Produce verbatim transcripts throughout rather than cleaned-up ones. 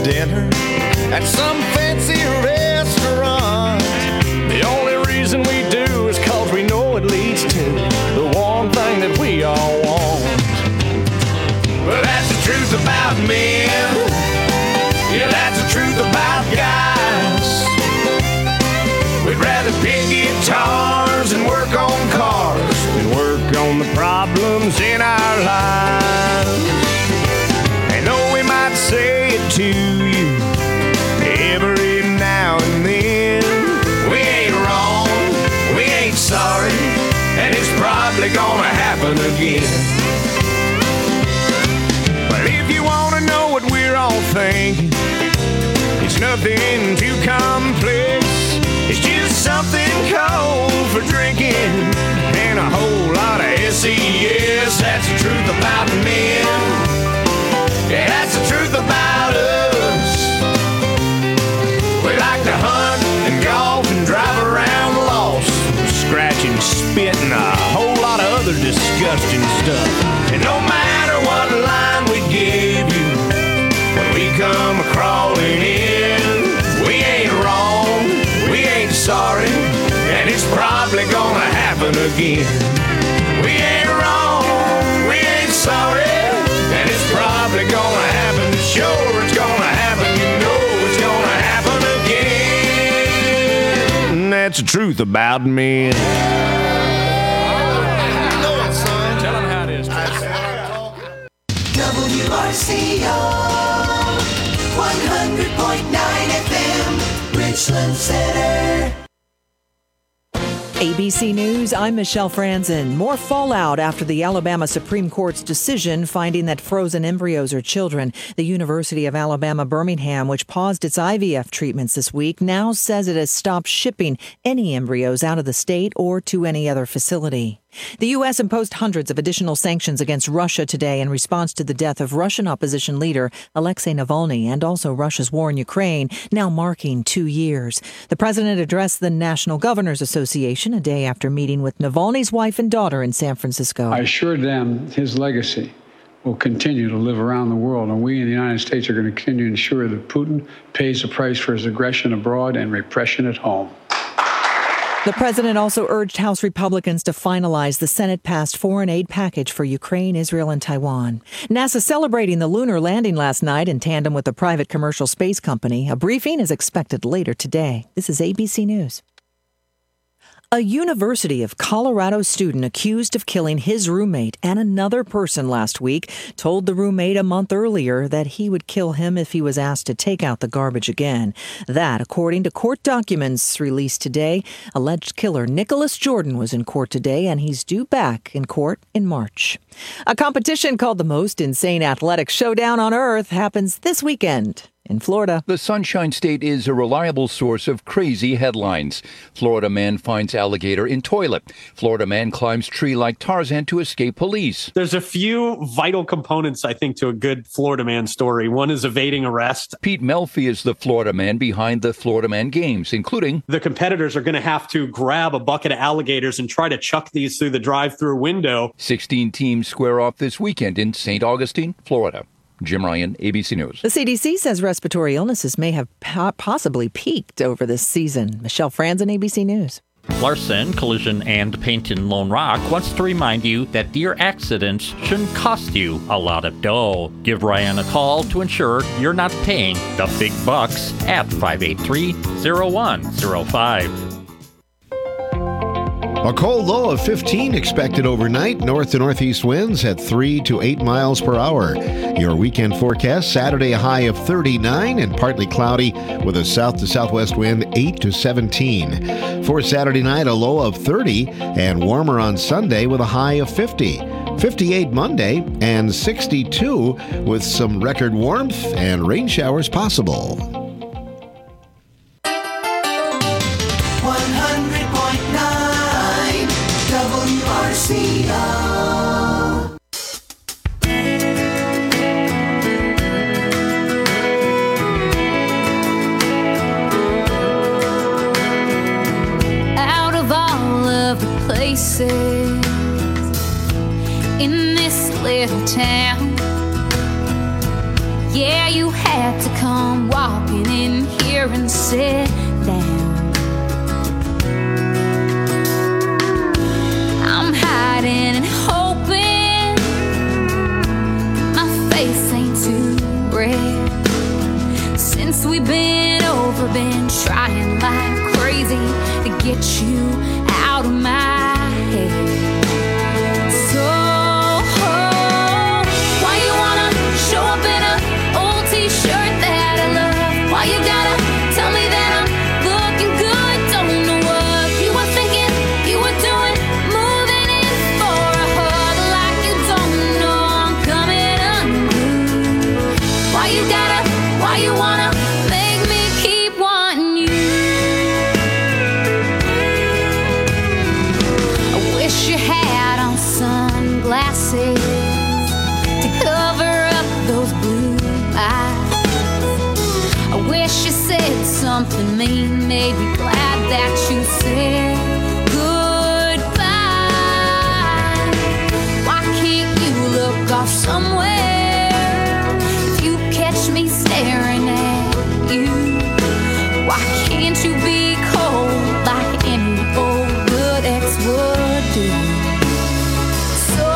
dinner at some fancy restaurant. The only reason we do is cause we know it leads to the one thing that we all want. Well, that's the truth about men. Yeah, that's the truth about guys. We'd rather pick guitars and work on cars than work on the problems in our lives. And though we might say it to you every now and then, we ain't wrong, we ain't sorry, and it's probably gonna happen again. But if you wanna know what we're all thinking, it's nothing too complex. It's just something cold for drinking and a whole lot of S E S. That's the truth about men. Yeah, that's the truth about us. We like to hunt and golf and drive around lost, scratch and spit and a whole lot of other disgusting stuff. And no matter what line we give you, when we come a-crawling in, we ain't wrong, we ain't sorry, and it's probably gonna happen again. We ain't wrong, we ain't sorry, and it's probably gonna happen. Sure, it's gonna happen, you know it's gonna happen again. And that's the truth about me. Tell them how it is. W R C O one hundred point nine F M, Richland Center. A B C News, I'm Michelle Franzen. More fallout after the Alabama Supreme Court's decision finding that frozen embryos are children. The University of Alabama Birmingham, which paused its I V F treatments this week, now says it has stopped shipping any embryos out of the state or to any other facility. The U S imposed hundreds of additional sanctions against Russia today in response to the death of Russian opposition leader Alexei Navalny and also Russia's war in Ukraine, now marking two years. The president addressed the National Governors Association a day after meeting with Navalny's wife and daughter in San Francisco. I assured them his legacy will continue to live around the world, and we in the United States are going to continue to ensure that Putin pays the price for his aggression abroad and repression at home. The president also urged House Republicans to finalize the Senate-passed foreign aid package for Ukraine, Israel, and Taiwan. NASA celebrating the lunar landing last night in tandem with a private commercial space company. A briefing is expected later today. This is A B C News. A University of Colorado student accused of killing his roommate and another person last week told the roommate a month earlier that he would kill him if he was asked to take out the garbage again. That, according to court documents released today, alleged killer Nicholas Jordan was in court today, and he's due back in court in March. A competition called the Most Insane Athletic Showdown on Earth happens this weekend in Florida. The Sunshine State is a reliable source of crazy headlines. Florida man finds alligator in toilet. Florida man climbs tree like Tarzan to escape police. There's a few vital components, I think, to a good Florida man story. One is evading arrest. Pete Melfi is the Florida man behind the Florida Man Games, including the competitors are going to have to grab a bucket of alligators and try to chuck these through the drive-through window. sixteen teams square off this weekend in Saint Augustine, Florida. Jim Ryan, A B C News. The C D C says respiratory illnesses may have po- possibly peaked over this season. Michelle Franzen, A B C News. Larson Collision and Paint in Lone Rock wants to remind you that deer accidents shouldn't cost you a lot of dough. Give Ryan a call to ensure you're not paying the big bucks at five eight three, zero one zero five. A cold low of fifteen expected overnight. North to northeast winds at three to eight miles per hour. Your weekend forecast, Saturday a high of thirty-nine and partly cloudy with a south to southwest wind eight to seventeen. For Saturday night, a low of thirty and warmer on Sunday with a high of fifty. fifty-eight Monday and sixty-two with some record warmth and rain showers possible. one hundred point nine W R C O. Out of all of the places in this little town, yeah, you had to come walking in here and sit down. I'm hiding and hoping my face ain't too red. Since we've been over, been trying like crazy to get you out of my head. So why you wanna show up in a old t-shirt that I love? Why you gotta tell me that I'm looking good? Don't know what you were thinking, you were doing, moving in for a hug like you don't know I'm coming unglued. Why you gotta, why you wanna make me keep wanting you? I wish you had on sunglasses to cover up those blue eyes. I wish you said something mean, made me glad that you said goodbye. Why can't you look off somewhere if you catch me staring at you? Why can't you be cold like any old good ex would do? So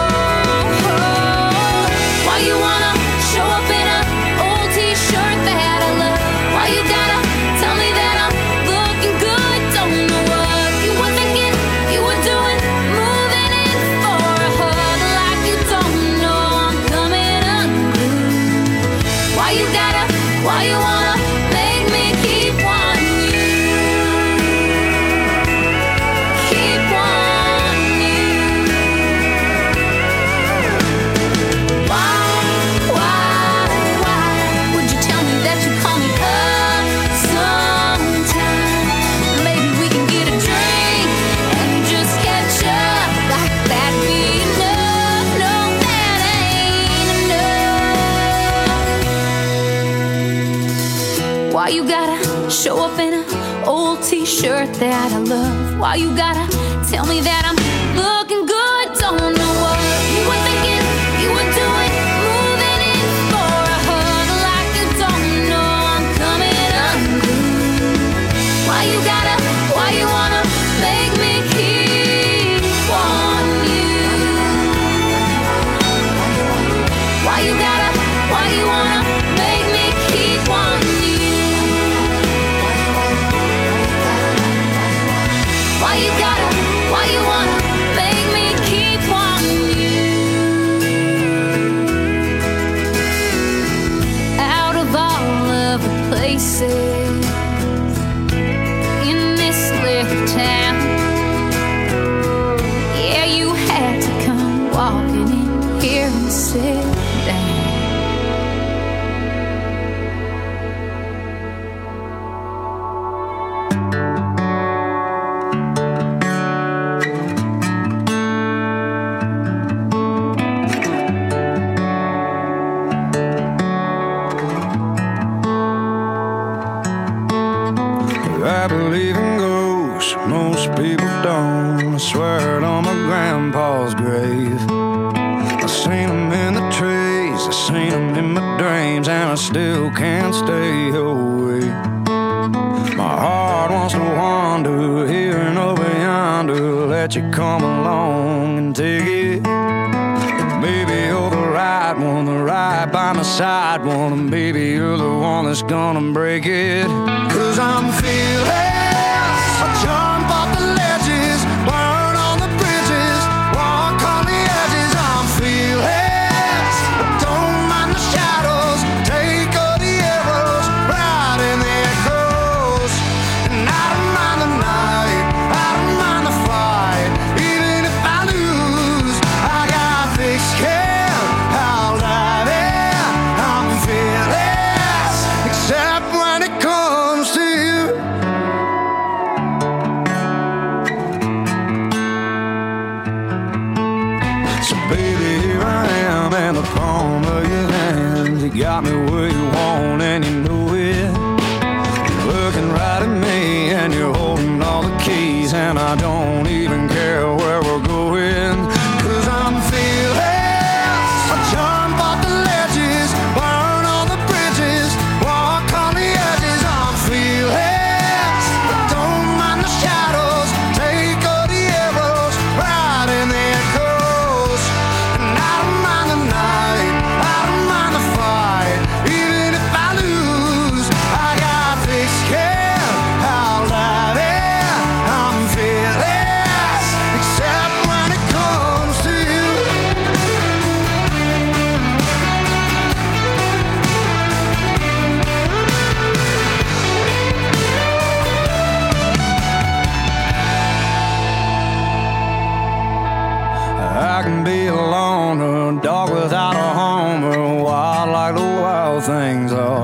why you wanna show up in a old t-shirt that I love? Why you gotta tell me that I'm looking good? Don't know what you were thinking, you were doing, moving in for a hug like you don't know I'm coming unglued. Why you gotta, why you wanna make me keep wanting you? Keep wanting you. Why, why, why would you tell me that you call me up sometime? Maybe we can get a drink and just catch up like that'd be enough. No, that ain't enough. Why you gotta show up in an old t-shirt that I love? Why you gotta tell me that I'm looking good? Don't know what you were thinking, you were doing, moving in for a hug like you don't know I'm coming unglued. Why you gotta, why you wanna make me keep wanting you? Why you gotta, why you wanna make me keep wanting you? Why you gotta, why you wanna make me keep wanting you? Out of all of the places in this little town, yeah, you had to come walking in here and sit down. I believe in ghosts, most people don't. I swear it on my grandpa's grave. I seen them in the trees, I seen them in my dreams, and I still can't stay away. My heart wants to wander here and over yonder, let you come along and take it. Maybe you're the right one, the right by my side one, and baby you're the one that's gonna break it. Cause I'm feeling I jump off the ledges, burn on the bridges, walk on the edges. I'm feeling I don't mind the shadows, take all the arrows, ride in the echoes. And I don't mind the night, I don't mind the fight, even if I lose, I got thick skin, I'll dive in. I'm fearless, except when it comes to you.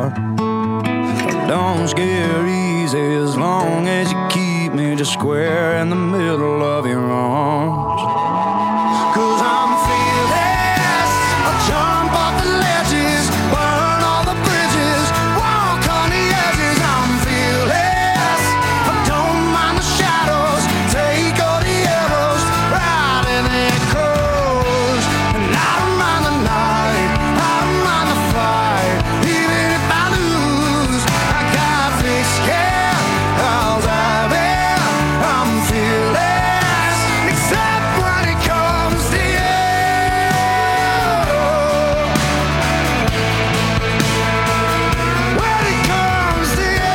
heart. Don't scare easy as long as you keep me just square in the middle of your arms. Cause I'm fearless, I'll jump off the ledges, burn all the bridges, walk on the edges. I'm fearless, I don't mind the shadows, take all the arrows, ride in the echoes. And I don't mind the night, I don't mind the fight, even if I lose, I got thick skin, I'll dive in. I'm fearless, except when it comes to you. When it comes to you.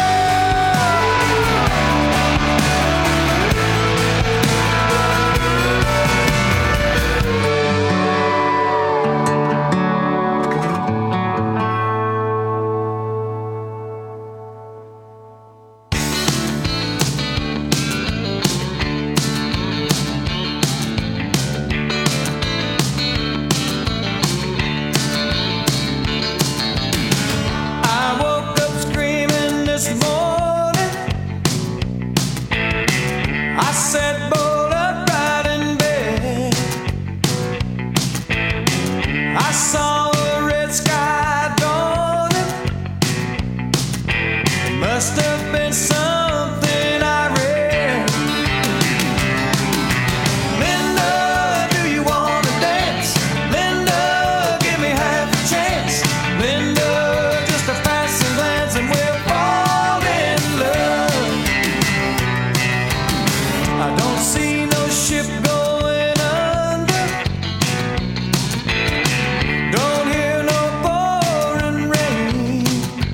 I woke up screaming this morning. I sat bolt upright in bed. I saw a red sky dawning. It must have been something I read. Linda, do you wanna dance? Linda, give me half a chance. Linda, just a passing glance and we'll fall in love. I don't see no ship going under. Don't hear no pouring rain.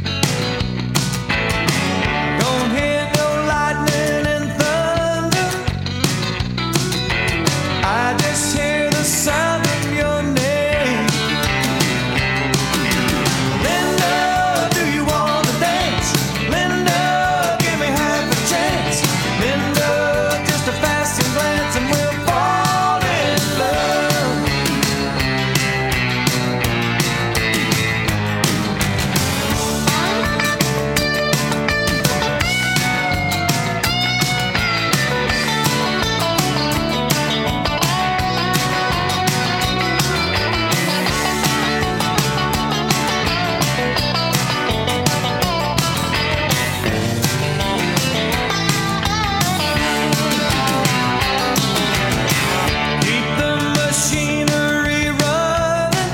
Don't hear no lightning and thunder. I just hear the sound of your name. Linda, do you wanna dance? Linda, give me half a chance. Linda, just a passing glance and we'll fall in love. Keep the machinery running.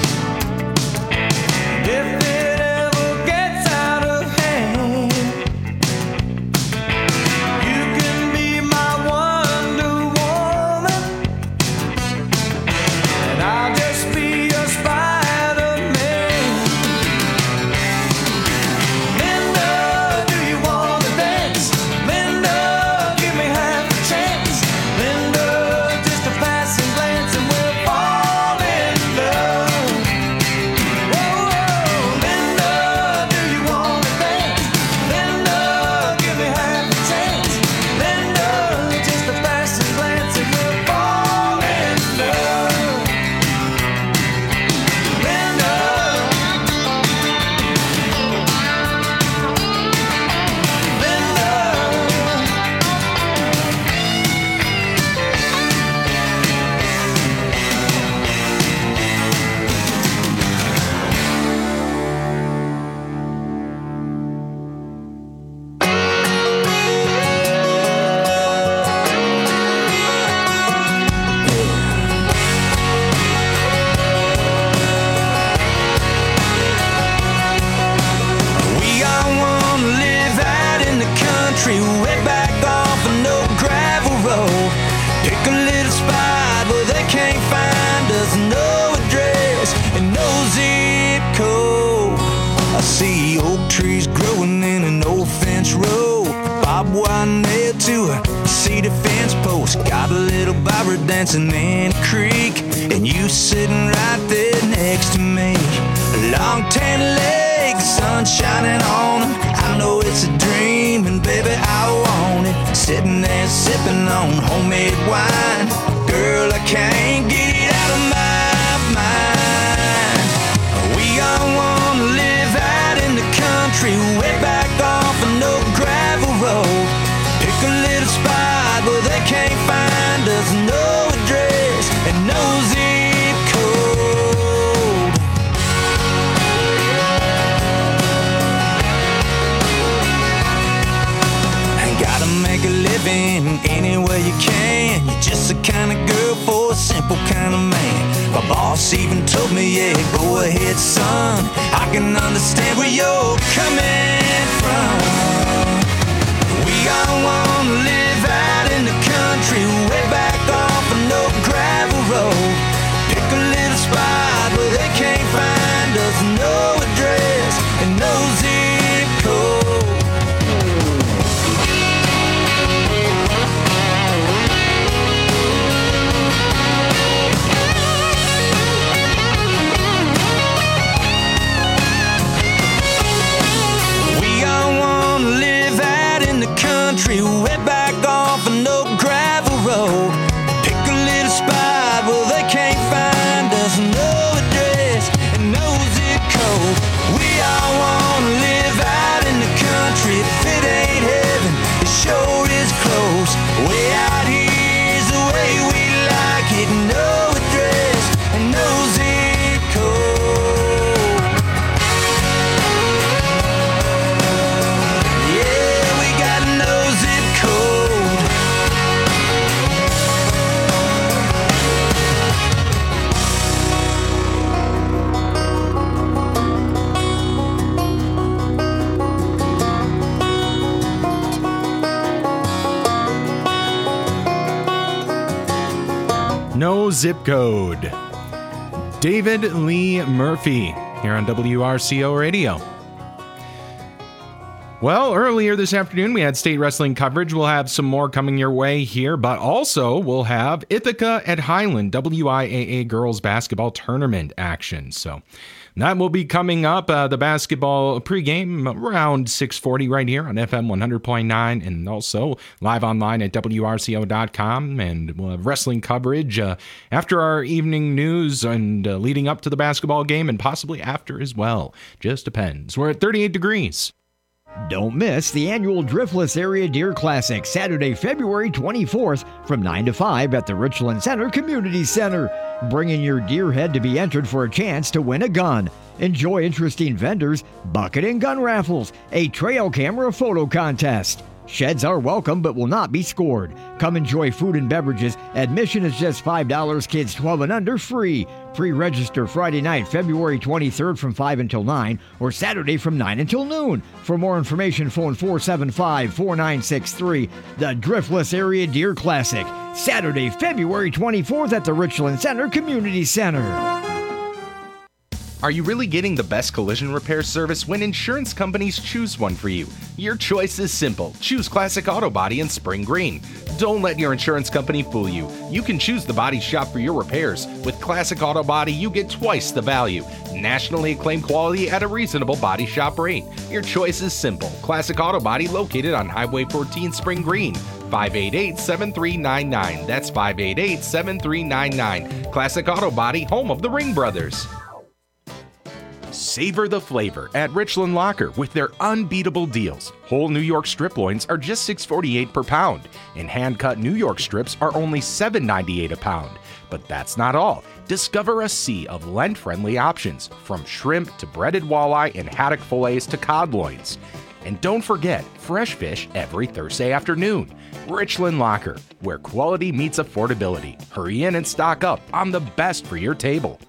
If it ever gets out of hand, you can be my Wonder Woman, and I'll just be your Spider-Man. Linda, do you wanna dance? Linda, give me half a chance. Linda, just a passing glance and we'll fall in love. Whoa, whoa. Linda, do you wanna dance? Linda, give me half a chance. Linda, just a passing glance and we'll fall in love. Linda. We all wanna live out in the country, way back off a no gravel road. Pick a little spot where they can't find us, no address and no zip code. I see oak trees growing in an old fence row, barbed wire nailed to a cedar fence post. Got a little barber dancing in a creek, and you sitting right there next to me. Long tan legs, sun shining on 'em. I know it's a dream, and baby, I want it. Sitting there sipping on homemade wine. Girl, I can't get it out of my mind. We all wanna live out in the giving any way you can. You're just the kind of girl for a simple kind of man. My boss even told me, yeah, go ahead, son. I can understand where you're coming from. We all want to live out in the country, way back off an old gravel road. Pick a little spot where they can't find us, no address and no zip code. We all want to live out in the country, way back off an old gravel road. Pick a little spot where they can't find us, no address and no zip code. We all want to live out in the country. If it ain't heaven, it sure is close. Way out here's the way we like it, no address and no zip code. Yeah, we got no zip code. No Zip Code. David Lee Murphy here on W R C O Radio. Well, earlier this afternoon, we had state wrestling coverage. We'll have some more coming your way here, but also we'll have Ithaca at Highland W I A A girls basketball tournament action. So that will be coming up, uh, the basketball pregame around six forty right here on F M one hundred point nine, and also live online at W R C O dot com. And we'll have wrestling coverage uh, after our evening news and uh, leading up to the basketball game, and possibly after as well. Just depends. We're at thirty-eight degrees. Don't miss the annual Driftless Area Deer Classic, Saturday, February twenty-fourth from nine to five at the Richland Center Community Center. Bring in your deer head to be entered for a chance to win a gun. Enjoy interesting vendors, bucket and gun raffles, a trail camera photo contest. Sheds are welcome but will not be scored. Come enjoy food and beverages. Admission is just five dollars. Kids twelve and under free. Pre-register Friday night, February twenty-third from five until nine, or Saturday from nine until noon. For more information, phone four seven five, four nine six three. The Driftless Area Deer Classic, Saturday, February twenty-fourth at the Richland Center Community Center. Are you really getting the best collision repair service when insurance companies choose one for you? Your choice is simple. Choose Classic Auto Body in Spring Green. Don't let your insurance company fool you. You can choose the body shop for your repairs. With Classic Auto Body, you get twice the value. Nationally acclaimed quality at a reasonable body shop rate. Your choice is simple. Classic Auto Body located on Highway fourteen Spring Green. five eight eight, seven three nine nine. That's five eight eight, seven three nine nine. Classic Auto Body, home of the Ring Brothers. Savor the flavor at Richland Locker with their unbeatable deals. Whole New York strip loins are just six forty-eight per pound, and hand-cut New York strips are only seven ninety-eight a pound. But that's not all. Discover a sea of Lent-friendly options, from shrimp to breaded walleye and haddock fillets to cod loins. And don't forget, fresh fish every Thursday afternoon. Richland Locker, where quality meets affordability. Hurry in and stock up on the best for your table.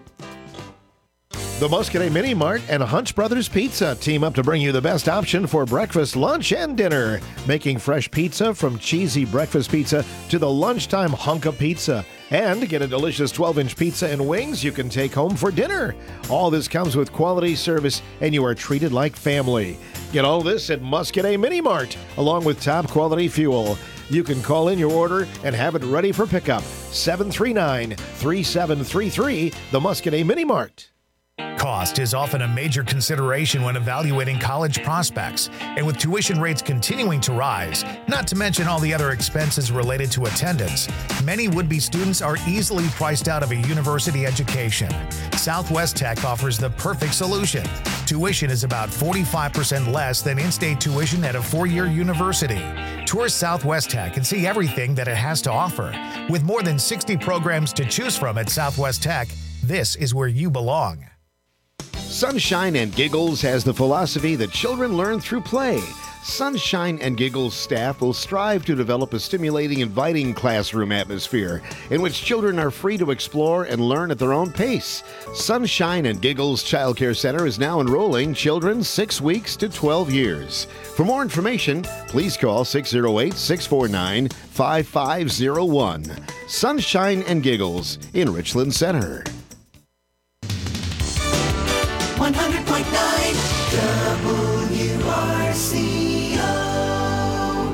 The Muscadet Mini Mart and Hunch Brothers Pizza team up to bring you the best option for breakfast, lunch, and dinner. Making fresh pizza from cheesy breakfast pizza to the lunchtime hunk of pizza. And get a delicious twelve-inch pizza and wings you can take home for dinner. All this comes with quality service, and you are treated like family. Get all this at Muscadet Mini Mart, along with top quality fuel. You can call in your order and have it ready for pickup. seven three nine, three seven three three, the Muscadet Mini Mart. Cost is often a major consideration when evaluating college prospects, and with tuition rates continuing to rise, not to mention all the other expenses related to attendance, many would-be students are easily priced out of a university education. Southwest Tech offers the perfect solution. Tuition is about forty-five percent less than in-state tuition at a four-year university. Tour Southwest Tech and see everything that it has to offer. With more than sixty programs to choose from at Southwest Tech, this is where you belong. Sunshine and Giggles has the philosophy that children learn through play. Sunshine and Giggles staff will strive to develop a stimulating, inviting classroom atmosphere in which children are free to explore and learn at their own pace. Sunshine and Giggles Child Care Center is now enrolling children six weeks to twelve years. For more information, please call six oh eight, six four nine, five five oh one. Sunshine and Giggles in Richland Center. one hundred point nine W R C O.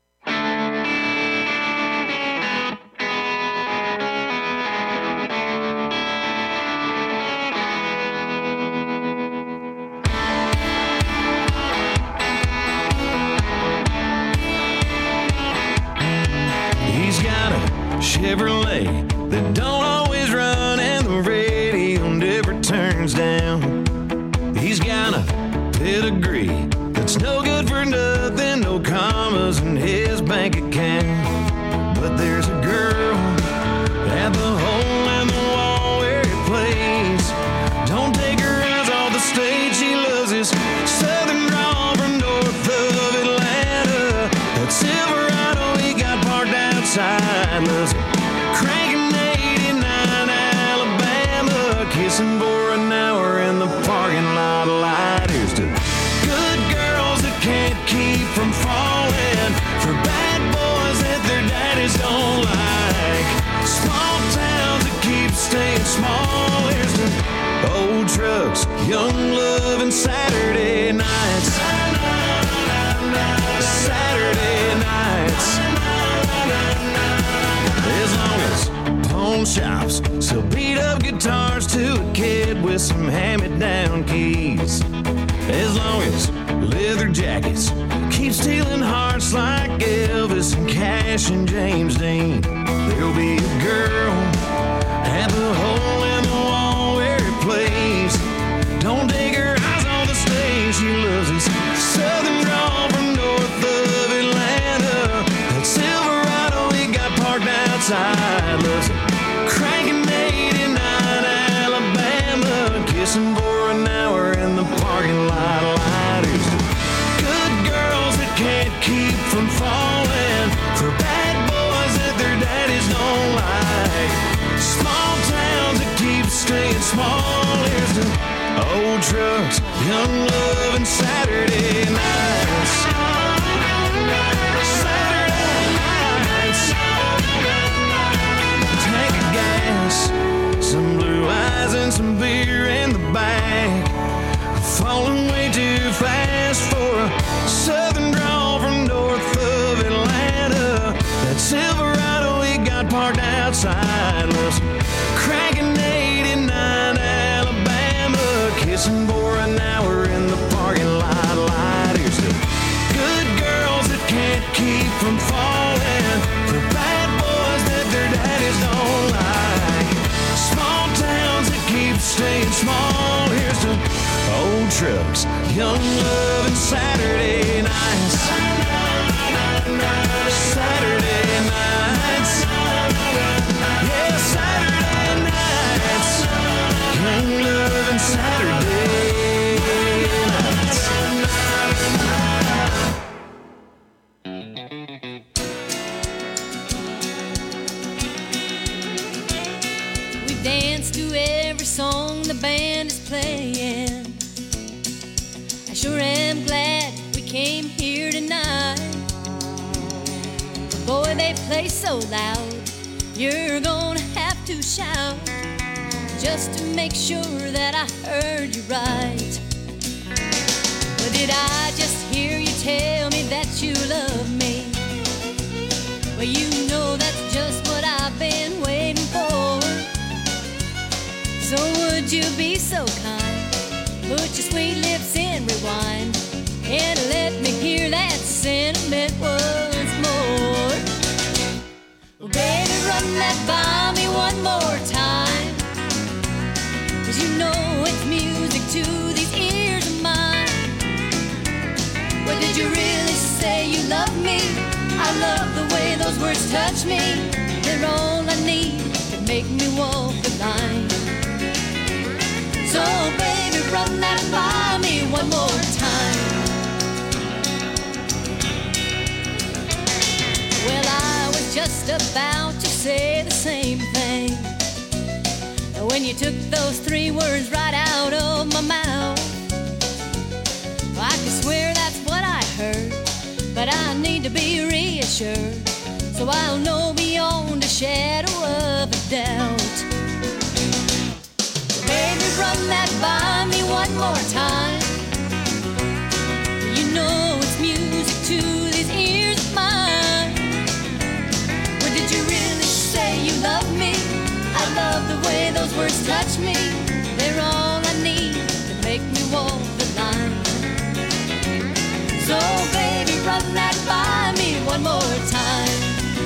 He's got a Chevrolet that don't always run and the radio never turns down. He's got a pedigree that's no good for nothing, no commas in his bank account. But there's a girl at the hole in the wall where he plays. Don't take her eyes off the stage, she loves his southern drawl from north of Atlanta. That Silverado he got parked outside, loves it. Cranking eighty-nine Alabama, kissing for an hour in the parking lot light. Here's to good girls that can't keep from falling, for bad boys that their daddies don't like, small towns that keep staying small. Here's to old trucks, young love, and Saturday nights. Saturday nights. As long as pawn shops sell beat up guitars to a kid with some hand-me-down keys, as long as leather jackets keep stealing hearts like Elvis and Cash and James Dean, there'll be a girl at the hole in the wall where he plays. Don't take her eyes on the stage, she loves his southern drawl from north of Atlanta. That Silverado he got parked outside, loves it. Cranking eighty-nine Alabama, kissing for an hour in the parking lot lighters. Good girls that can't keep from falling, for bad boys that their daddies don't like, small towns that keep staying small. Here's to old trucks, young love, and Saturday nights. Saturday nights. Tank of gas, some blue eyes and some beer in the back. Falling way too fast for a southern drawl from north of Atlanta. That Silverado he got parked outside, loves cranking eighty-nine Alabama, kissing for an hour in the parking lot light. Here's to good girls that can't keep from falling, for bad boys that their daddies don't like, small towns that keep staying small. Here's to old trucks, young love, and Saturday nights. Saturday nights. Yeah, Saturday nights. Young love and Saturday nights. We dance to every song the band is playing. I sure am glad we came here tonight. But boy, they play so loud, you're gonna have to shout just to make sure that I heard you right. But did I just hear you tell me that you love me? Well, you know that's just what I've been waiting for. So would you be so kind, put your sweet lips in rewind, and let me hear that sentiment once more. Well, baby, run that by me one more time, 'cause you know it's music to these ears of mine. Well, did you really say you love me? I love the way those words touch me. They're all I need to make me walk the line. So baby, run that by me one more time. just about to say the same thing. When you took those three words right out of my mouth, I could swear that's what I heard, but I need to be reassured, so I'll know beyond a shadow of a doubt. Baby, run that by me one more time. You know it's music to these ears of mine. Or did you really say you love me? I love the way those words touch me. They're all I need to make me walk the line. So baby, run that by me one more time.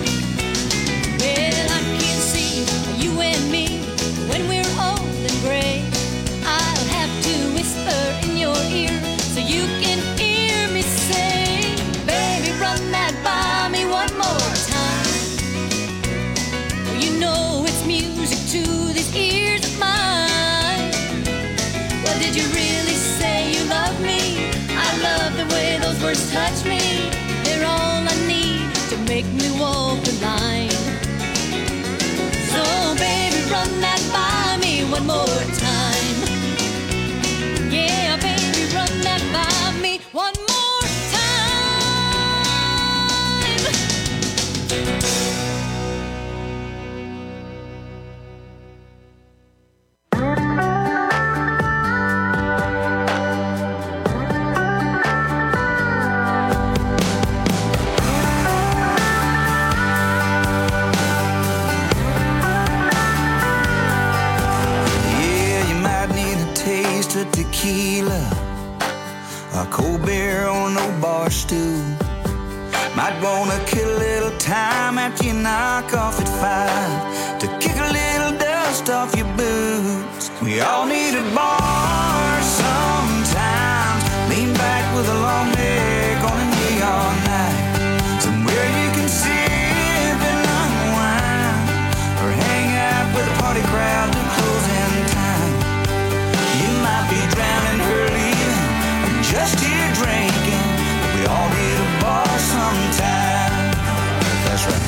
Well, I can see you and me when we're old and gray. I'll have to whisper in your ear so you can hear me say, baby, run that by me one more time. You know it's music to these ears of mine. Well, did you really say you love me? I love the way those words touch me. They're all I need to make me walk the line. So baby, run that by me one more time. Yeah, baby, run that by me one more time. Tequila, a cold beer on no bar stool. Might wanna kill a little time after you knock off at five to kick a little dust off your boots. We all need a bar sometimes. Lean back with a long neck on a neon night, somewhere you can sip and unwind, or hang out with a party crowd till closing time. You might be drowning her leaving, or just here drinking, but we all need a bar sometime. That's right.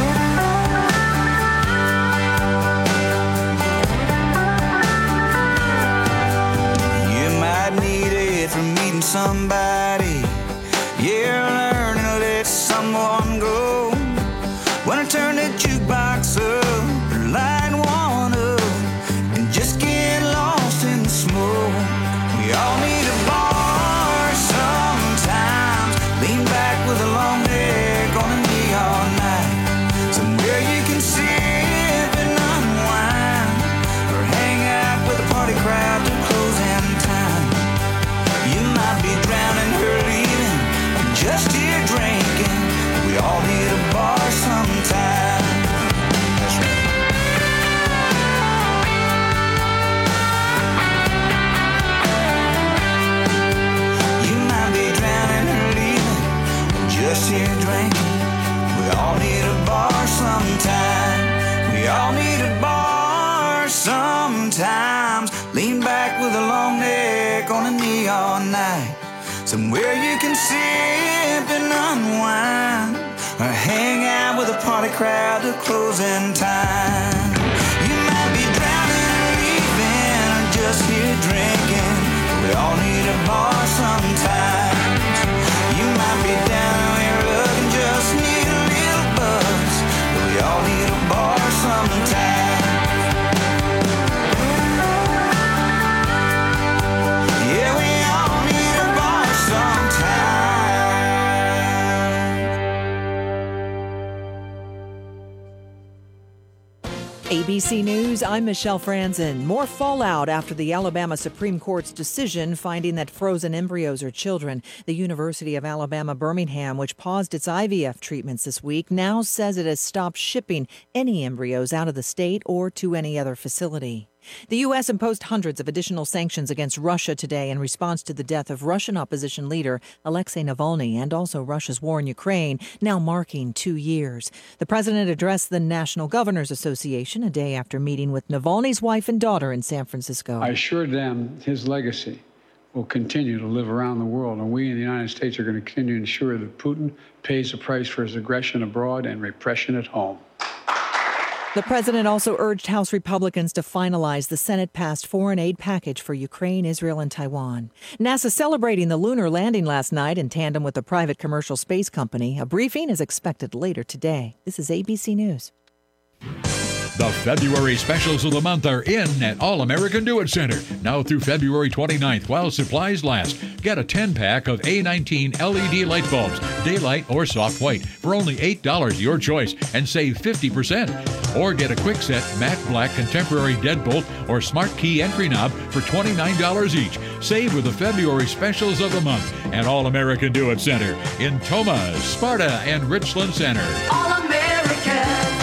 You might need it from meeting somebody. Yeah, learning to let someone go. When I turn the jukebox up, or line one up, and just get lost in the smoke. We all need a bar sometimes. Lean back with a long neck on a neon night, somewhere you can sip and unwind, or hang out with a party crowd till closing time. You might be drowning her leaving, or just here drinking. We all need a bar sometime. That's right. Just here drinking. We all need a bar sometime. We all need a bar sometimes. Lean back with a long neck on a neon night, somewhere you can sip and unwind, or hang out with a party crowd till closing time. You might be drowning or leaving, or just here drinking. We all need a bar sometimes. You might be down on your luck and just need a little buzz, but we all need a bar sometime. Yeah, we all need a bar sometime. A B C News, I'm Michelle Franzen. More fallout after the Alabama Supreme Court's decision finding that frozen embryos are children. The University of Alabama Birmingham, which paused its I V F treatments this week, now says it has stopped shipping any embryos out of the state or to any other facility. The U S imposed hundreds of additional sanctions against Russia today in response to the death of Russian opposition leader Alexei Navalny and also Russia's war in Ukraine, now marking two years. The president addressed the National Governors Association a day after meeting with Navalny's wife and daughter in San Francisco. I assured them his legacy will continue to live around the world, and we in the United United States are going to continue to ensure that Putin pays the price for his aggression abroad and repression at home. The president also urged House Republicans to finalize the Senate-passed foreign aid package for Ukraine, Israel, and Taiwan. NASA celebrating the lunar landing last night in tandem with the private commercial space company. A briefing is expected later today. This is A B C News. The February specials of the month are in at All American Do It Center. Now through February twenty-ninth, while supplies last. Get a ten-pack of A nineteen L E D light bulbs, daylight or soft white, for only eight dollars, your choice, and save fifty percent. Or get a quick set matte black contemporary deadbolt or smart key entry knob for twenty-nine dollars each. Save with the February specials of the month at All American Do It Center in Tomah, Sparta, and Richland Center. All American.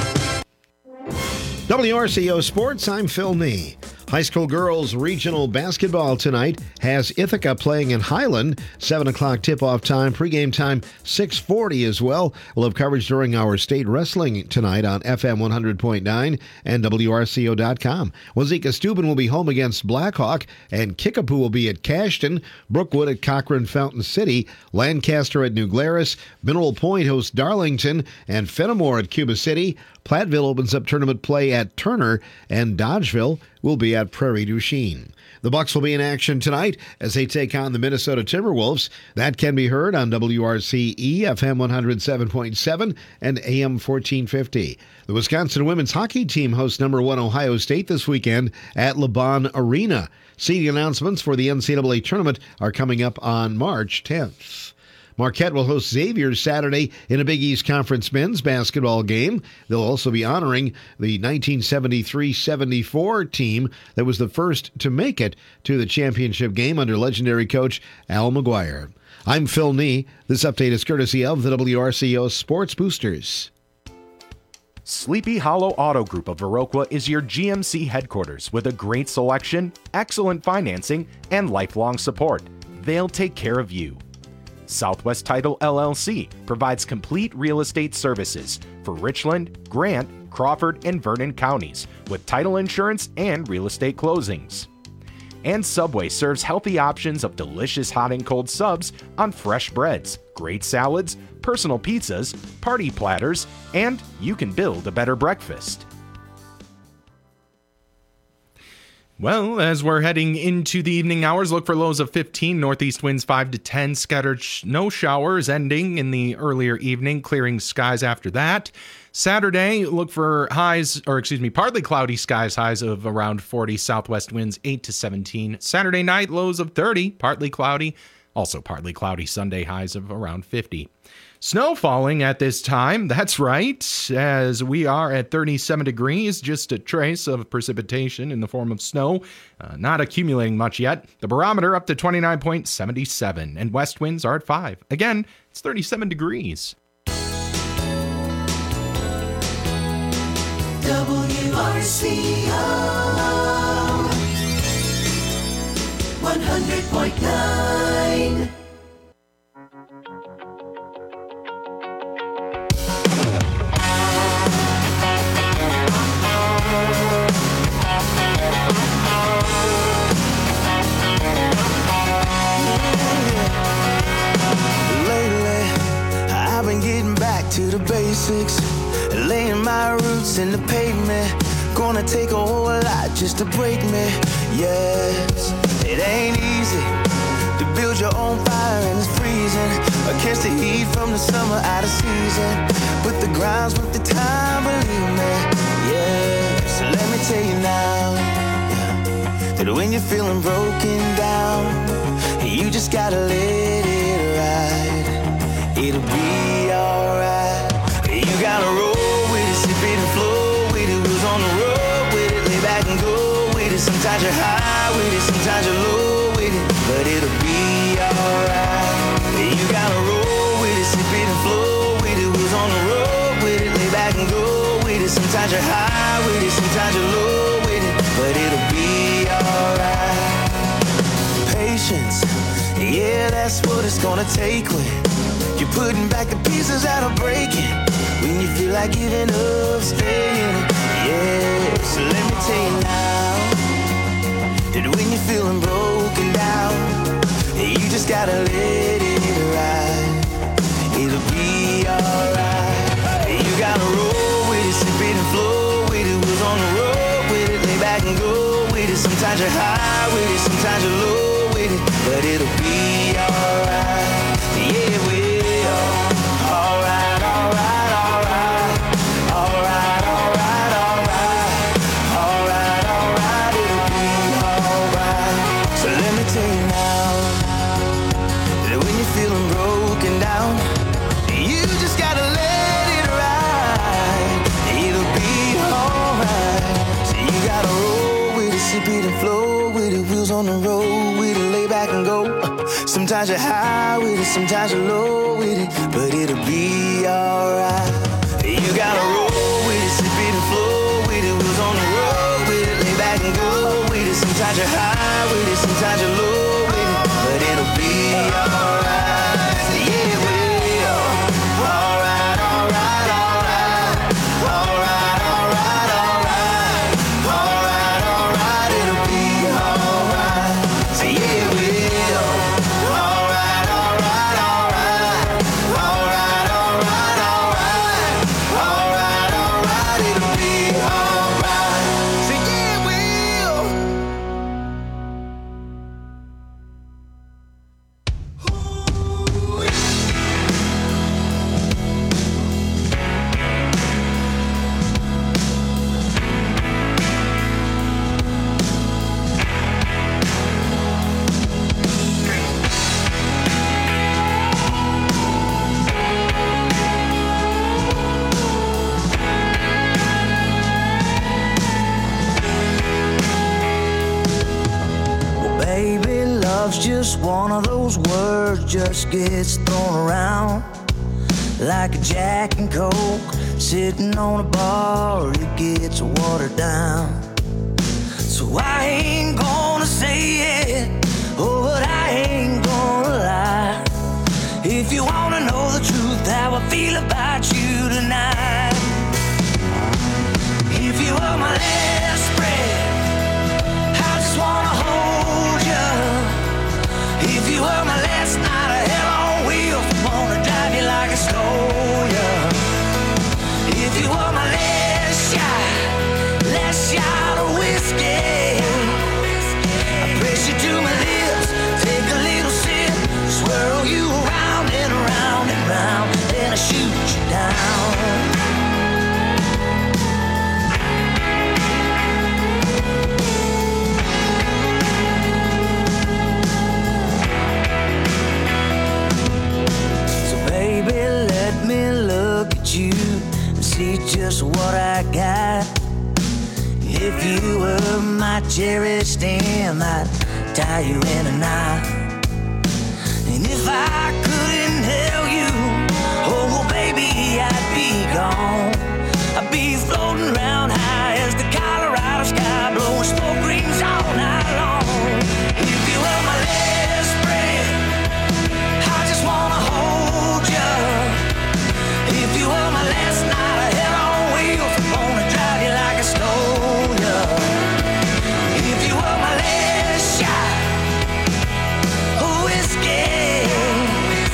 W R C O Sports, I'm Phil Nee. High school girls regional basketball tonight has Ithaca playing in Highland. seven o'clock tip-off time, pregame time six forty as well. We'll have coverage during our state wrestling tonight on F M one hundred point nine and W R C O dot com. Wazeeka Steuben will be home against Blackhawk, and Kickapoo will be at Cashton, Brookwood at Cochrane Fountain City, Lancaster at New Glarus, Mineral Point hosts Darlington, and Fenimore at Cuba City. Platteville opens up tournament play at Turner, and Dodgeville will be at Prairie du Chien. The Bucks will be in action tonight as they take on the Minnesota Timberwolves. That can be heard on W R C E, F M one oh seven point seven and A M fourteen fifty. The Wisconsin women's hockey team hosts number one Ohio State this weekend at LeBron Arena. Seeding announcements for the N C double A tournament are coming up on March tenth. Marquette will host Xavier Saturday in a Big East Conference men's basketball game. They'll also be honoring the nineteen seventy-three seventy-four team that was the first to make it to the championship game under legendary coach Al McGuire. I'm Phil Nee. This update is courtesy of the W R C O Sports Boosters. Sleepy Hollow Auto Group of Viroqua is your G M C headquarters with a great selection, excellent financing, and lifelong support. They'll take care of you. Southwest Title L L C provides complete real estate services for Richland, Grant, Crawford, and Vernon counties with title insurance and real estate closings. And Subway serves healthy options of delicious hot and cold subs on fresh breads, great salads, personal pizzas, party platters, and you can build a better breakfast. Well, as we're heading into the evening hours, look for lows of fifteen, northeast winds five to ten, scattered snow showers ending in the earlier evening, clearing skies after that. Saturday, look for highs, or excuse me, partly cloudy skies, highs of around forty, southwest winds eight to seventeen. Saturday night, lows of thirty, partly cloudy, also partly cloudy Sunday, highs of around fifty. Snow falling at this time, that's right, as we are at thirty-seven degrees, just a trace of precipitation in the form of snow, uh, not accumulating much yet. The barometer up to twenty-nine point seven seven, and west winds are at five. Again, it's thirty-seven degrees. W R C O one hundred point nine. To the basics, laying my roots in the pavement. Gonna take a whole lot just to break me. Yes, it ain't easy to build your own fire and it's freezing. Or catch the heat from the summer out of season. But the grind's worth the time, believe me. Yeah, so let me tell you now, yeah, that when you're feeling broken down, you just gotta let it ride. It'll be alright. You gotta roll with it, sip it and flow with it. Wheels on the road with it, lay back and go with it. Sometimes you're high with it, sometimes you're low with it, but it'll be alright. You gotta roll with it, sip it and flow with it. Wheels on the road with it, lay back and go with it. Sometimes you're high with it, sometimes you're low with it, but it'll be alright. Patience, yeah, that's what it's gonna take when you're putting back the pieces that are breaking. When you feel like giving up, stay in it. Yeah, so let me tell you now, that when you're feeling broken down, you just gotta let it Sometimes you're high with it, sometimes you're low with it, but it'll be alright. Yeah, it will. Alright, alright, alright. Alright, alright, alright. Alright, alright, it'll be alright. So let me tell you now, that when you're feeling broken down, you just gotta let it ride. It'll be alright. So you gotta roll with it, sip it and flow with it. Wheels on the road with it, lay back and go. Sometimes you're high with it, sometimes you're low with it, but it'll be alright. You gotta roll with it, sip it and flow with it. Wheels on the road with it, lay back and go with it. Sometimes you're high with it, sometimes you're low with it, but it'll be alright. Yeah, it will. Alright, alright, alright. Alright, alright, alright. Alright, alright, it'll be alright. So yeah, it will. Alright, alright, alright. Alright, alright, alright. Alright, alright, it'll be alright. So yeah, it will. Well, baby, love's just one of those words just gets thrown around like a Jack and Coke sitting on a bar. It gets watered down. So I ain't gonna say it, oh, but I ain't gonna lie. If you wanna know the truth, how I feel about you tonight. If you were my last breath, I just wanna hold you. If you were my last night of hell on wheels, I wanna drive you like I stole you. If you were my last shot, last shot of whiskey, I press you to my lips, take a little sip, swirl you around and around and round, then I shoot you down. So baby, let me look at you and see just what I got. If you were my cherished stem, I'd tie you in a knot. And if I couldn't help you, oh well, baby, I'd be gone. I'd be floating around high as the Colorado sky, blowing smoke rings all night long. If you were my last breath, I just wanna hold you. If you were my last night of hell on wheels, I wanna drive you like I stole you. If you were my last shot of whiskey,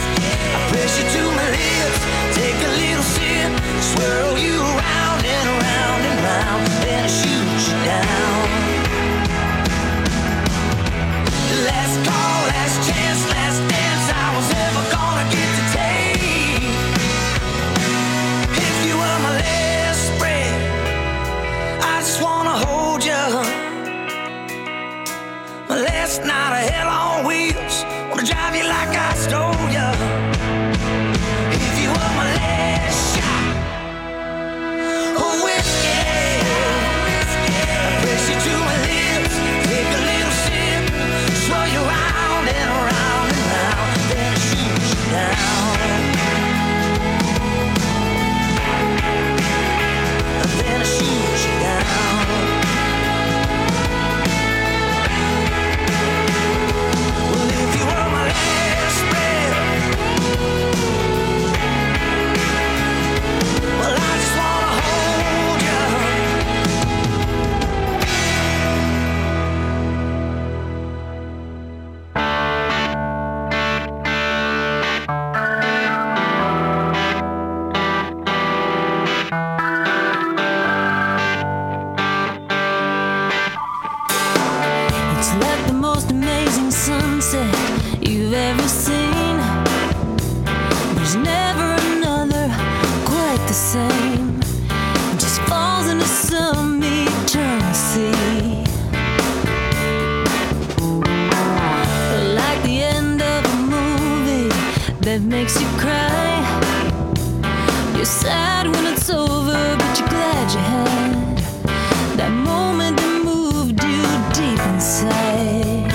that makes you cry. You're sad when it's over, but you're glad you had that moment that moved you deep inside.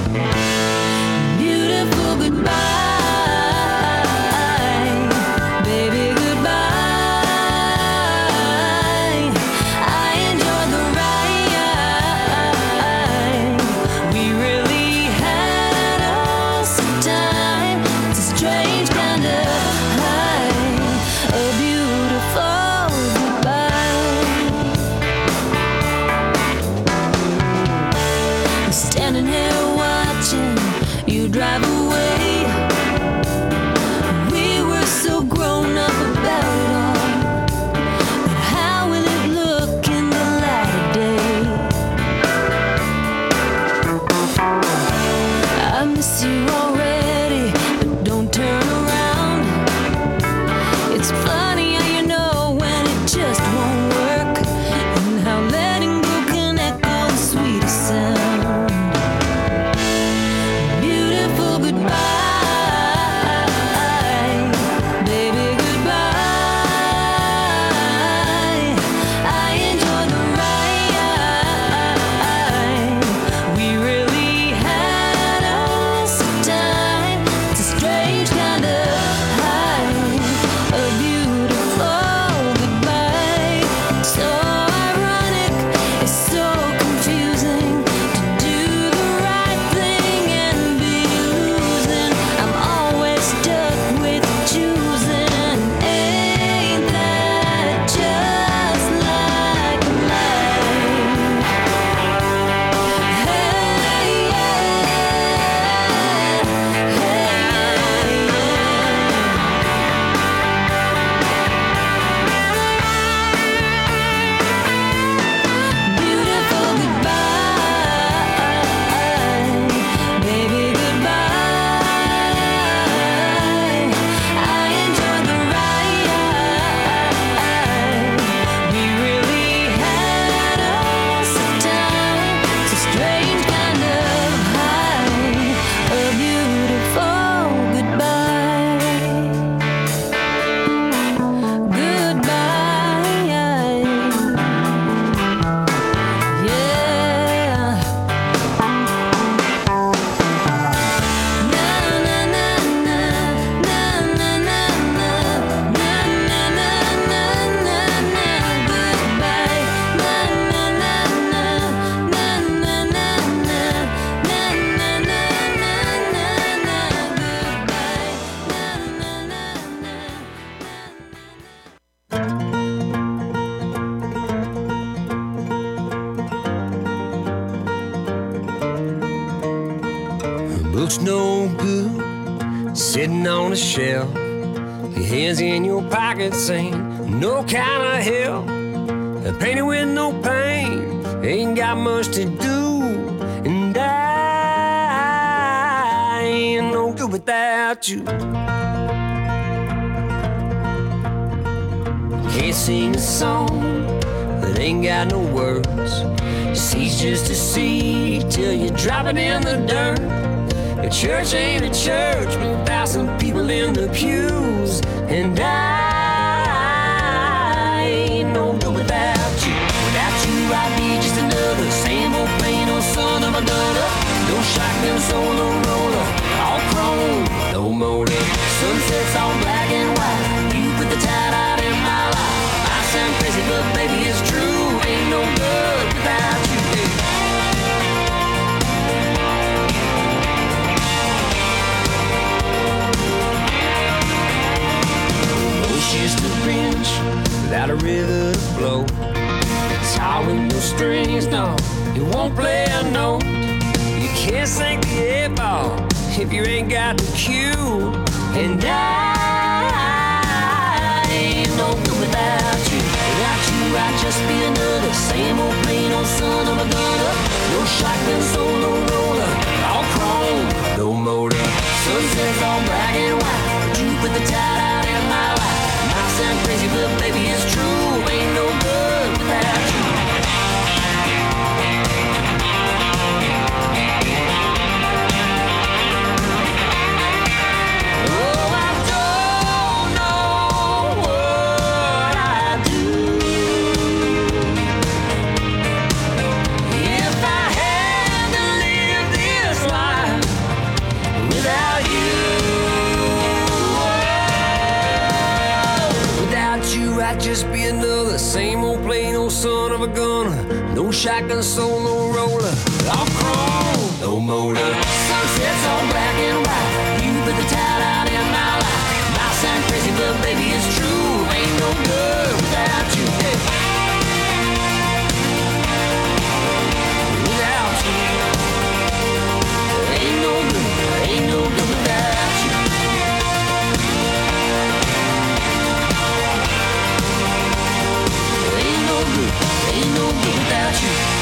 Beautiful goodbye. Drive away. We were so grown up about it all, but how will it look in the light of day? I miss you already, but don't turn around. It's funny how you know when it just won't work, and how letting go can echo the sweetest sound. Looks no good sitting on a shelf. Your hands in your pockets ain't no kind of help. Painted with no pain, ain't got much to do. And I ain't no good without you. Can't sing a song that ain't got no words. See's just a seed till you drop it in the dirt. A church ain't a church with a thousand people in the pews. And I ain't no good without you. Without you I'd be just another same old plain old son of a gunner. No shotgun solo roller, all chrome, no motor. Sunsets all black and white, you put the tide out in my life. I sound crazy but baby it's true. Ain't no good without you, baby. Just a bench without a river to flow. Guitar with no strings, no, it won't play a note. You can't sing the eight ball if you ain't got the cue. And I ain't no good without you. Without you I'd just be another same old plain old son of a gunner. No shotgun solo roller, all chrome, no motor. Sunsets all black and white, but you put the tide out in my life. I sound crazy, but baby, it's true. Ain't no good without you. Oh, I might just be another same old plain old son of a gunner. No shotgun solo roller, off chrome, no motor. Sunsets all black and white. You put the tide out in my life. Might sound crazy, but baby it's true. Ain't no good without you. Hey. Without you, ain't no good, ain't no good without you. Ain't no good, ain't no good without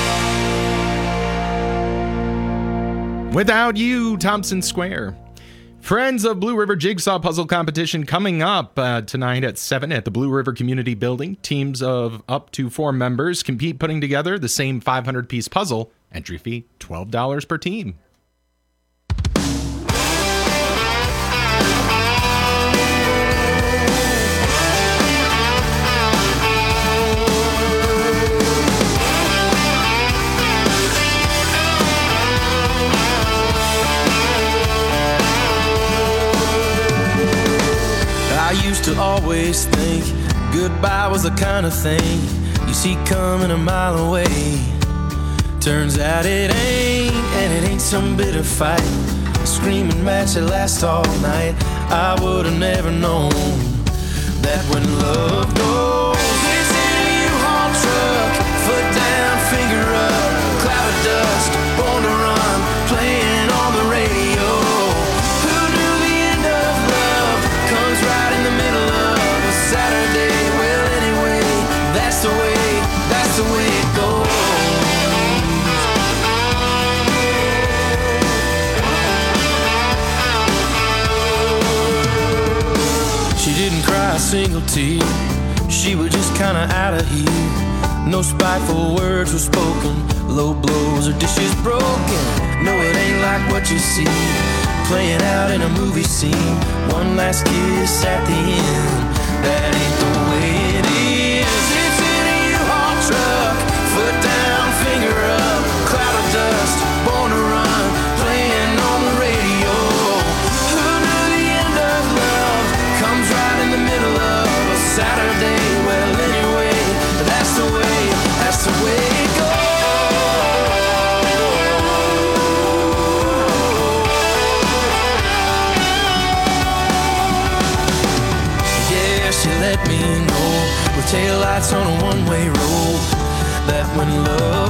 you. Without You, Thompson Square. Friends of Blue River Jigsaw Puzzle Competition coming up uh, tonight at seven at the Blue River Community Building. Teams of up to four members compete putting together the same five hundred piece puzzle. Entry fee, twelve dollars per team. I used to always think goodbye was the kind of thing you see coming a mile away. Turns out it ain't, and it ain't some bitter fight, a screaming match that lasts all night. I would have never known that when love goes, it's in a U-Haul truck, foot down, finger up, cloud of dust, born to run, playing on the radio. Who knew the end of love comes right in the middle of a Saturday? Well, anyway, that's the way, that's the way it goes. She didn't cry a single tear, she was just kinda out of here. No spiteful words were spoken, low blows or dishes broken. No, it ain't like what you see, playing out in a movie scene. One last kiss at the end, that ain't the way it is. It's in a U-Haul truck, foot down, finger up, cloud of dust, born to run, playing on the radio. Who knew the end of love comes right in the middle of a Saturday? Well, anyway, that's the way, that's the way it goes. Yeah, she let me know with taillights on a one-way road that when love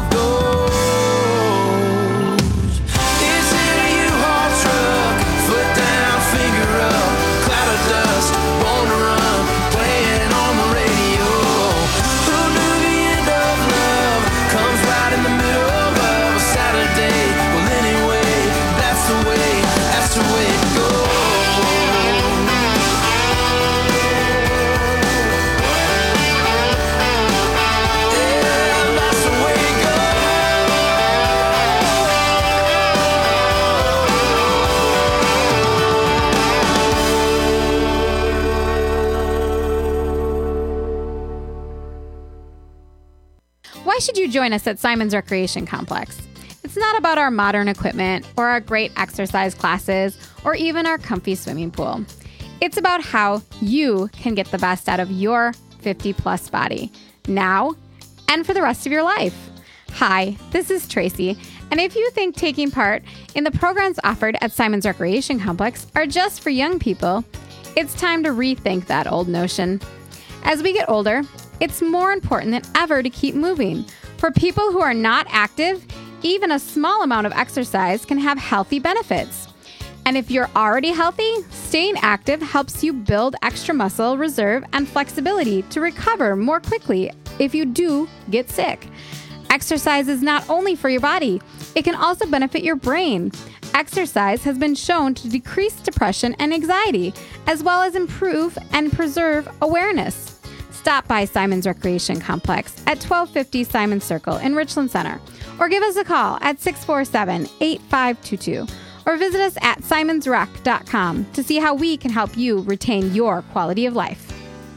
goes, it's in a U-Haul truck, foot down, finger up, cloud of dust, born to run, playing on the radio. Who knew the end of love comes right in the middle of a Saturday? Well, anyway, that's the way, that's the way it goes. Why should you join us at Simon's Recreation Complex? It's not about our modern equipment or our great exercise classes or even our comfy swimming pool. It's about how you can get the best out of your fifty plus body now and for the rest of your life. Hi, this is Tracy, and if you think taking part in the programs offered at Simon's Recreation Complex are just for young people, it's time to rethink that old notion. As we get older, it's more important than ever to keep moving. For people who are not active, even a small amount of exercise can have healthy benefits. And if you're already healthy, staying active helps you build extra muscle reserve and flexibility to recover more quickly if you do get sick. Exercise is not only for your body, it can also benefit your brain. Exercise has been shown to decrease depression and anxiety, as well as improve and preserve awareness. Stop by Simon's Recreation Complex at twelve fifty Simon Circle in Richland Center, or give us a call at six four seven, eight five two two, or visit us at simons rec dot com to see how we can help you retain your quality of life.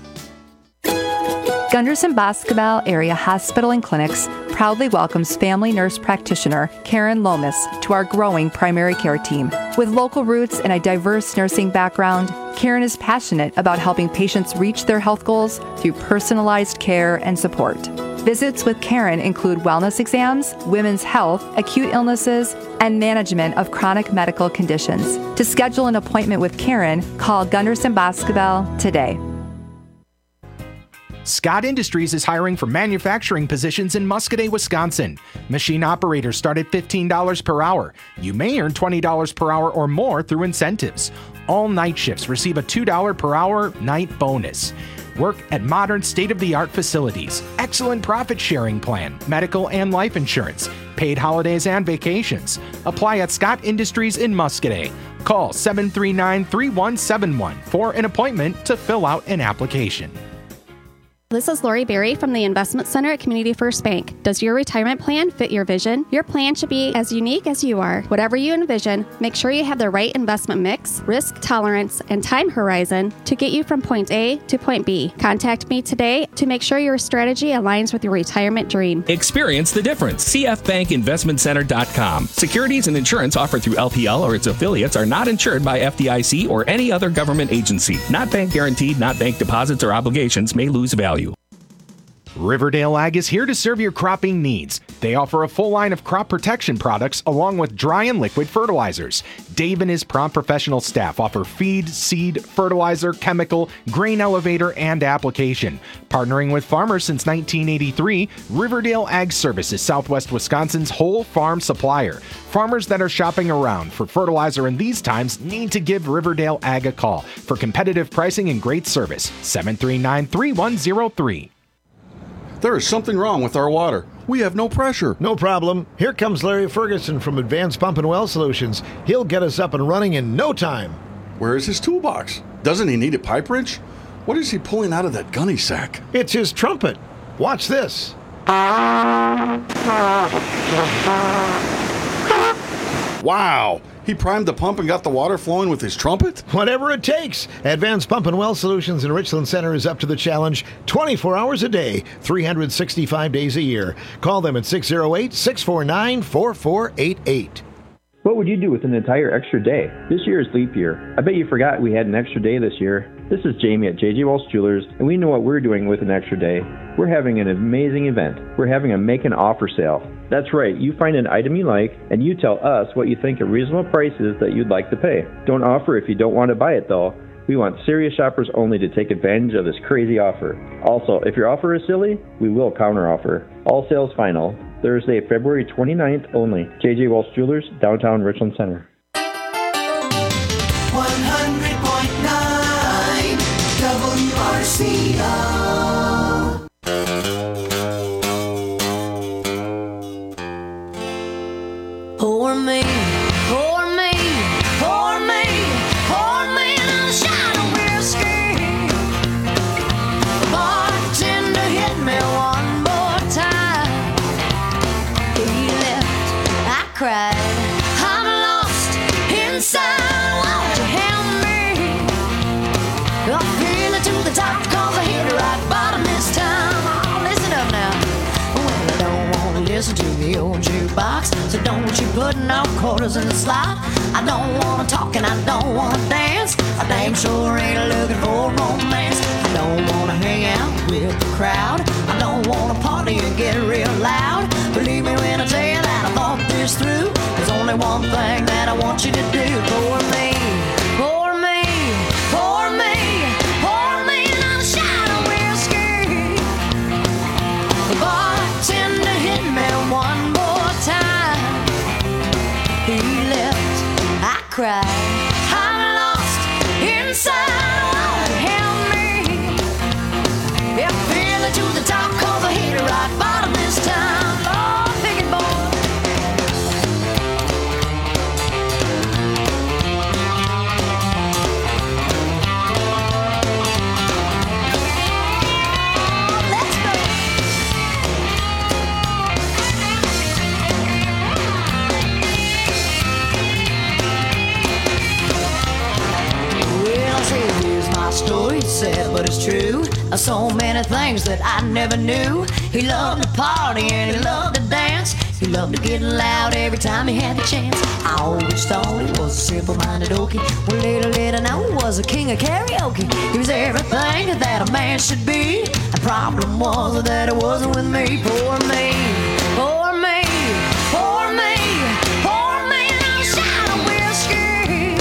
Gunderson Basketball Area Hospital and Clinics proudly welcomes family nurse practitioner Karen Lomas to our growing primary care team. With local roots and a diverse nursing background, Karen is passionate about helping patients reach their health goals through personalized care and support. Visits with Karen include wellness exams, women's health, acute illnesses, and management of chronic medical conditions. To schedule an appointment with Karen, call Gunderson Boscobel today. Scott Industries is hiring for manufacturing positions in Muscadet, Wisconsin. Machine operators start at fifteen dollars per hour. You may earn twenty dollars per hour or more through incentives. All night shifts receive a two dollars per hour night bonus. Work at modern state-of-the-art facilities. Excellent profit sharing plan, medical and life insurance, paid holidays and vacations. Apply at Scott Industries in Muscadet. Call seven three nine, three one seven one for an appointment to fill out an application. This is Lori Berry from the Investment Center at Community First Bank. Does your retirement plan fit your vision? Your plan should be as unique as you are. Whatever you envision, make sure you have the right investment mix, risk tolerance, and time horizon to get you from point A to point B. Contact me today to make sure your strategy aligns with your retirement dream. Experience the difference. C F Bank Investment Center dot com. Securities and insurance offered through L P L or its affiliates are not insured by F D I C or any other government agency. Not bank guaranteed, not bank deposits or obligations may lose value. Riverdale Ag is here to serve your cropping needs. They offer a full line of crop protection products along with dry and liquid fertilizers. Dave and his prompt professional staff offer feed, seed, fertilizer, chemical, grain elevator, and application. Partnering with farmers since nineteen eighty-three, Riverdale Ag Service is Southwest Wisconsin's whole farm supplier. Farmers that are shopping around for fertilizer in these times need to give Riverdale Ag a call for competitive pricing and great service. seven three nine, three one zero three. There is something wrong with our water. We have no pressure. No problem. Here comes Larry Ferguson from Advanced Pump and Well Solutions. He'll get us up and running in no time. Where is his toolbox? Doesn't he need a pipe wrench? What is he pulling out of that gunny sack? It's his trumpet. Watch this. Wow! He primed the pump and got the water flowing with his trumpet? Whatever it takes. Advanced Pump and Well Solutions in Richland Center is up to the challenge twenty-four hours a day, three hundred sixty-five days a year. Call them at six oh eight, six four nine, four four eight eight. What would you do with an entire extra day? This year is leap year. I bet you forgot we had an extra day this year. This is Jamie at J J Walsh Jewelers, and we know what we're doing with an extra day. We're having an amazing event. We're having a make an offer sale. That's right, you find an item you like, and you tell us what you think a reasonable price is that you'd like to pay. Don't offer if you don't want to buy it, though. We want serious shoppers only to take advantage of this crazy offer. Also, if your offer is silly, we will counteroffer. All sales final. Thursday, February twenty-ninth only. J J Walsh Jewelers, downtown Richland Center. one hundred point nine W R C O. Pour me, pour me, pour me, pour me a shot of whiskey. Bartender, hit me one more time. He left, I cried, I'm lost inside. Won't you help me? I'm feeling to the top, cause I hit the right bottom this time. Oh, listen up now. Well, I don't wanna listen to the old jukebox, so don't you put no quarters in the slot. I don't wanna talk and I don't wanna dance. I damn sure ain't looking for romance. I don't wanna hang out with the crowd. I don't wanna party and get real loud. Believe me when I tell you that I thought this through. There's only one thing that I want you to do for me. For me, for me, for me another shot of whiskey. The bartender hit me one more time. He left, I cried, I'm lost inside. Won't you help me? Yeah, feeling to the top, cause I hit the right bottom this time. Oh, pick it, boy. Story sad, but it's true. So many things that I never knew. He loved to party and he loved to dance. He loved to get loud every time he had the chance. I always thought he was a simple-minded okie. Well, little did I know he was a king of karaoke. He was everything that a man should be. The problem was that it wasn't with me. Poor me, poor me, poor me, poor me. And I shot a whiskey.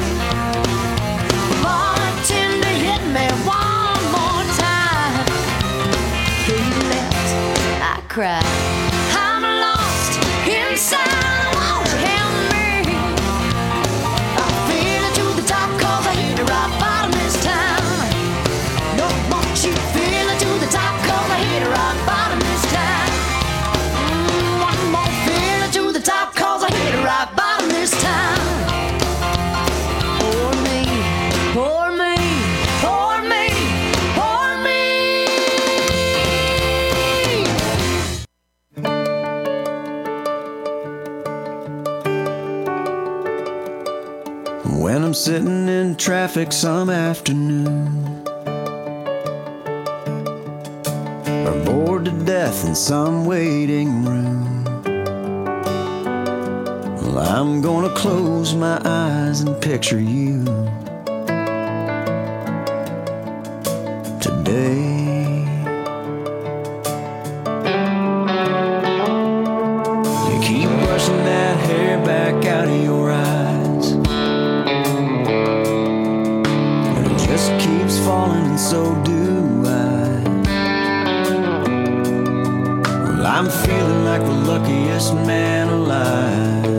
Bartender hit me one more time. He left, I cried. I'm lost inside, won't you help me? I feel it to the top, cause I hit the rock bottom this time. No, won't you feel it to the top, cause I hit the rock bottom this time. Mm, one more, feel it to the top, cause I hit the rock bottom this time. Poor me, poor me, poor me, poor me. When I'm sitting in traffic some afternoon, or bored to death in some waiting room, well, I'm gonna close my eyes and picture you today. You keep brushing that hair back out of your eyes, and it just keeps falling, and so do I. Well, I'm feeling like the luckiest man alive.